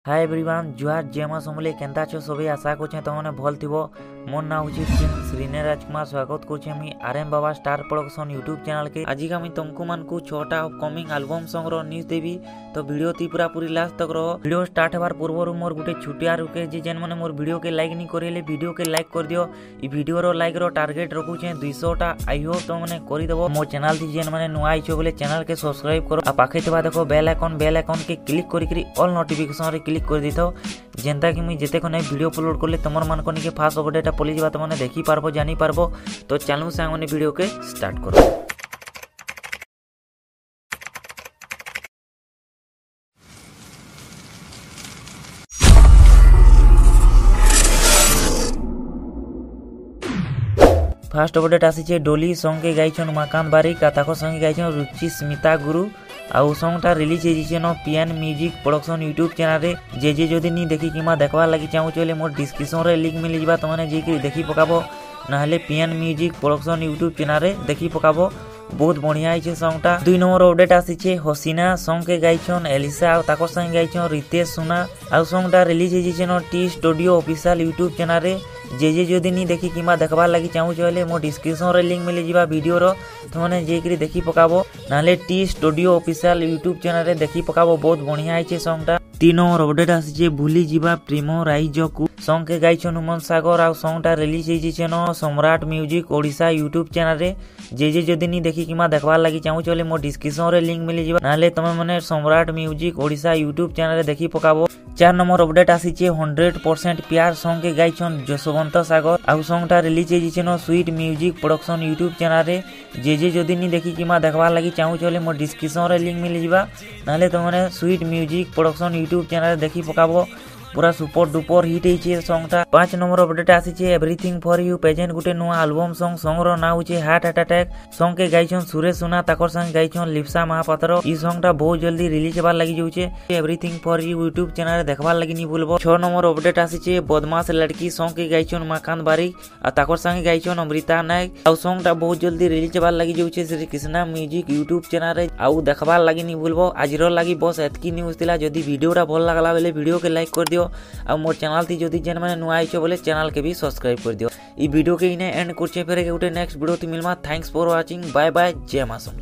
Hi everyone जुहार जय मां समले Kenta छो सबे आशा करछे तमने भल थिबो। मोर ना होची श्रीने राजकुमार स्वागत करछे मी RM Baba star production YouTube channel के। आज का मी तुमको मान को 6टा अपकमिंग एल्बम सॉन्ग रो न्यूज देबी तो वीडियो ती पूरा पूरी लास्ट तक रहो। वीडियो स्टार्ट होबार पूर्व मोर गुटे छुटिया रुके जे जेन माने मोर वीडियो के लाइक नहीं करेले वीडियो के लाइक कर दियो। ई वीडियो रो लाइक रो टारगेट रखुछे 200टा। आई होप तमने करि देबो। मोर चैनल ती जेन माने नुआ आइछो बोले चैनल के सब्सक्राइब करो आ पाखे तबा देखो बेल आइकन के क्लिक करी ऑल नोटिफिकेशन रे क्लिक कर दिथो जेनता कि मुई जेते कोने वीडियो अपलोड करले तमर मान कोनी के फास्ट अपडेट पली जबा तमने देखि पारबो जानि पारबो। तो चलू सांग माने वीडियो के स्टार्ट करो। फास्ट अपडेट आसी डोली सॉन्ग के गाइछन उमाकांत बारिक आ ताको संगे गाइछन रुचि स्मिता गुरु आउ सॉन्गटा रिलीज होइछे न PN music production YouTube channel रे। जे जदी नी देखि किमा देखवा लागि चाहू चले मोर डिस्क्रिप्शन रे लिंक मिल जिबा तमने जेकि देखि पकाबो नहले PN music production YouTube channel रे देखि पकाबो। बहुत बढ़िया है सॉन्गटा। 2 नंबर अपडेट आसी हसीना सॉन्ग के गाइछन एलिसा आ ताको संगे गाइछन रितेश सुना आ सॉन्गटा रिलीज होइछे न T studio official YouTube channel रे। जे जदी नी देखि किमा देखबार लागि चाहू चले मो डिस्क्रिप्शन रे लिंक मिल जिबा वीडियो रो तमने जेकि देखि पकाबो नाले T studio official YouTube channel रे देखि पकाबो। बहुत बढ़िया है सॉन्गटा। 3 नंबर अपडेट आसी भूली जिबा प्रेम राइजकु सॉन्ग के गाइछन उमन सागर आ सॉन्गटा रिलीज होइछे न सम्राट म्यूजिक ओडिशा यूट्यूब चैनल रे। जे जदी नी देखि किमा देखबार लागि चाहू चले मो डिस्क्रिप्शन रे लिंक मिल जिबा नाले तमे माने सम्राट म्यूजिक ओडिशा यूट्यूब चैनल रे देखि पकाबो। 4 नंबर अपडेट आसी 100% प्यार सॉन्ग के गाइछन जसवंत सागर आ सॉन्गटा रिलीज होइछे न sweet music production YouTube channel रे। जे जदी नी देखि किमा देखबार लागि चाहू चले मो डिस्क्रिप्शन रे लिंक मिल जिबा नाले तमे sweet music production YouTube channel रे देखि पकाबो। पूरा सुपर डुपर हिट है सॉन्गटा। 5 नंबर अपडेट आसी एवरीथिंग फॉर यू प्रेजेंट गुटे नुआ एल्बम सॉन्ग रो ना होचे हार्ट अटैक सॉन्ग के गाइछन सुरेश सुना ताकर संग गाइछन लिप्सा महापात्र। ई सॉन्गटा बहुत जल्दी रिलीज होबार लागि जाउचे everything for you YouTube channel रे देखबार लागि नी भूलबो। 6 नंबर अपडेट आसी बदमाश लड़की सॉन्ग के गाइछन उमाकांत बारिक आ ताकर संग गाइछन अमृता नायक आ सॉन्गटा बहुत जल्दी रिलीज होबार लागि जाउचे Shri Krishna music YouTube channel रे आ देखबार लागि नी भूलबो। आजिरो लागि बस एतकी न्यूज थिला। जदी वीडियोटा भल लागला बेले वीडियो के लाइक कर दियो आ मोर चैनल थी जदी जेन माने नुआ आइछो बोले चैनल के भी सब्सक्राइब कर दियो। ई वीडियो के इने एंड करछे फेर के गुटे नेक्स्ट वीडियो ती मिलमा। Thanks for watching bye bye जय मां समले।